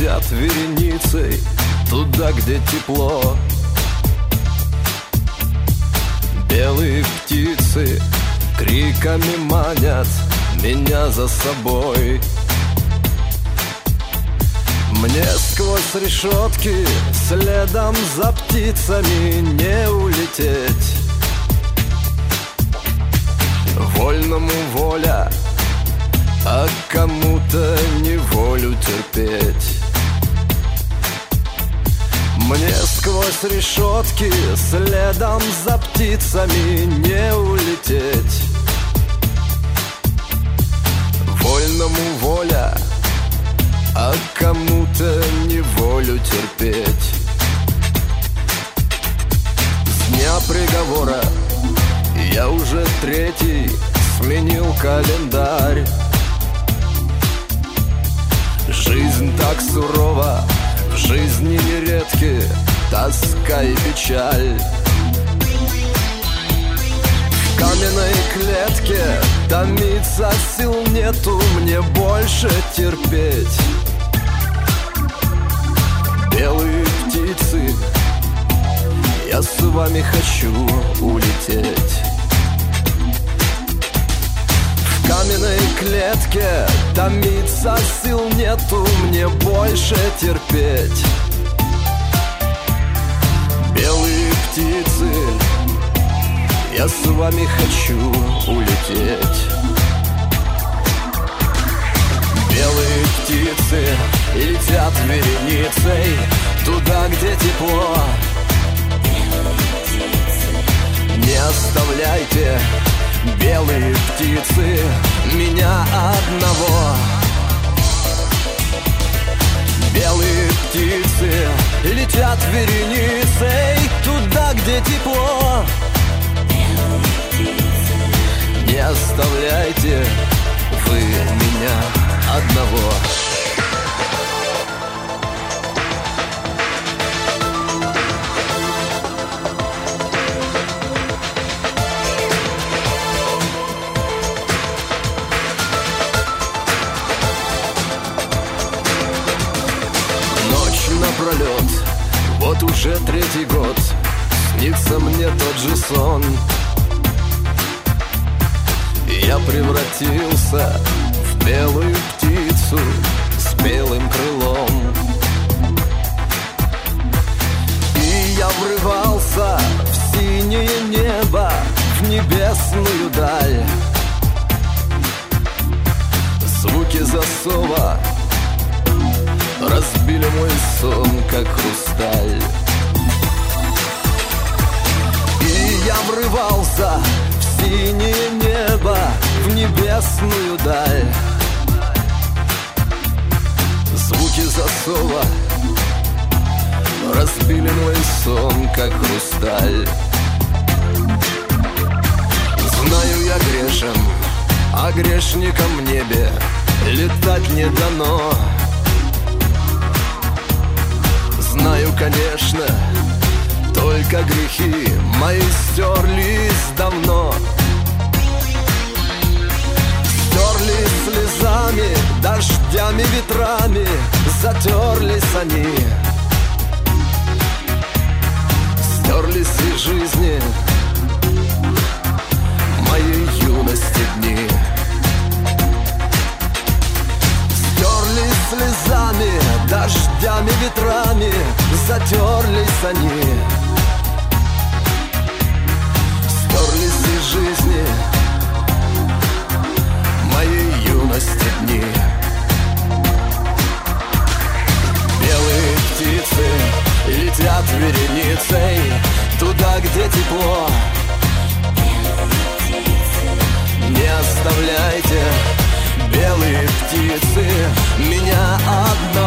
летят вереницей туда, где тепло. Белые птицы криками манят меня за собой. Мне сквозь решетки следом за птицами не улететь. Вольному воля, а кому-то неволю терпеть. Мне сквозь решетки следом за птицами не улететь. Вольному воля, а кому-то неволю терпеть. С дня приговора я уже третий сменил календарь. Жизнь так сурова, в жизни нередки тоска и печаль. В каменной клетке томиться сил нету мне больше терпеть. Белые птицы, я с вами хочу улететь. В каменной клетке томиться сил нету мне больше терпеть. Белые птицы, я с вами хочу улететь. Белые птицы летят вереницей туда, где тепло. Не оставляйте, белые птицы, меня одного. Белые птицы летят вереницей туда, где тепло. Не оставляйте вы меня одного. Напролет, вот уже третий год снится мне тот же сон. Я превратился в белую птицу с белым крылом. И я врывался в синее небо, в небесную даль. Звуки засова разбили мой сон, как хрусталь. И я врывался в синее небо, в небесную даль. Звуки засова разбили мой сон, как хрусталь. Знаю, я грешен, а грешникам в небе летать не дано. Знаю, конечно, только грехи мои стерлись давно. Стерлись слезами, дождями, ветрами, затерлись они. Стерлись из жизни моей юности дни. Стерлись слезами, дождями, ветрами, затерлись они. Стерлись из жизни моей юности дни. Белые птицы летят вереницей туда, где тепло. Не оставляйте, белые птицы, меня одна.